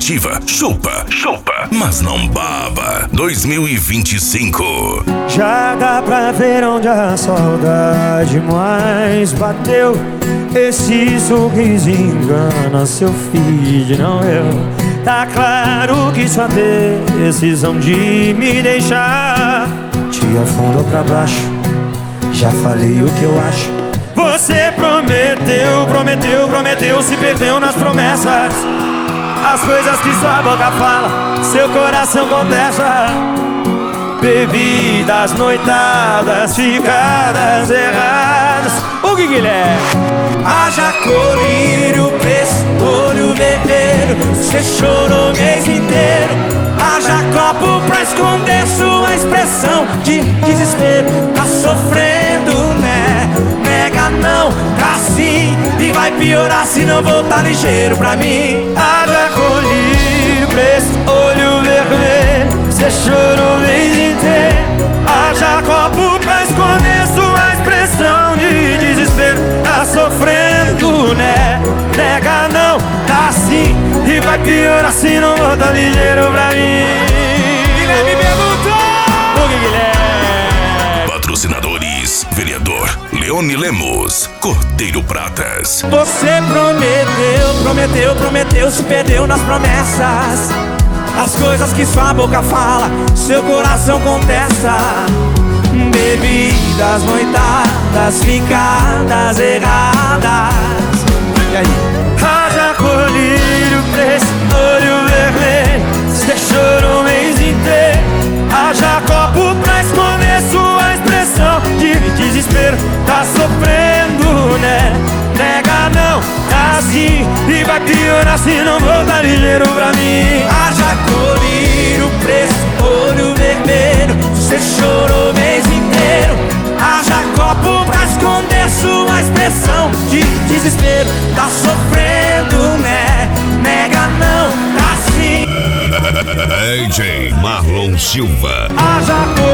definitiva. Chupa, mas não baba. 2025. Já dá pra ver onde a saudade mais bateu. Esse sorriso engana seu feed, não eu. Tá claro que sua decisão de me deixar te afundou pra baixo. Já falei o que eu acho. Você prometeu, se perdeu nas promessas. As coisas que sua boca fala, seu coração contesta. Bebidas, noitadas, ficadas erradas. O que Guilherme? Haja colírio, preço, olho vermelho. Você chorou o mês inteiro. Haja copo pra esconder sua expressão de desespero. Tá sofrendo, né? Nega não, tá sim. E vai piorar se não voltar ligeiro pra mim. Haja colírio, preço, olho vermelho. Você chorou o mês inteiro. Haja copo pra esconder sua expressão de desespero. Tá sofrendo, né? Nega não, tá sim. E vai piorar se não voltar ligeiro pra mim. Guilherme perguntou. O que Guilherme? Patrocinadores: Vereador Leone Lemos, Cordeiro Pratas. Você prometeu, se perdeu nas promessas. As coisas que sua boca fala, seu coração contesta. Bebidas, noitadas, ficadas erradas. E aí? Haja colírio, preço, olho vermelho. Você chorou o mês inteiro. Haja copo pra esconder sua expressão de desespero. Tá sofrendo, né? Nega não, tá assim. E vai piorar se não voltar ligeiro pra mim. Haja colírio, preço, olho vermelho. Você chorou o mês inteiro. Haja copo pra esconder sua expressão de desespero. Tá sofrendo, né? Nega não, tá assim. DJ Marlon Silva. Haja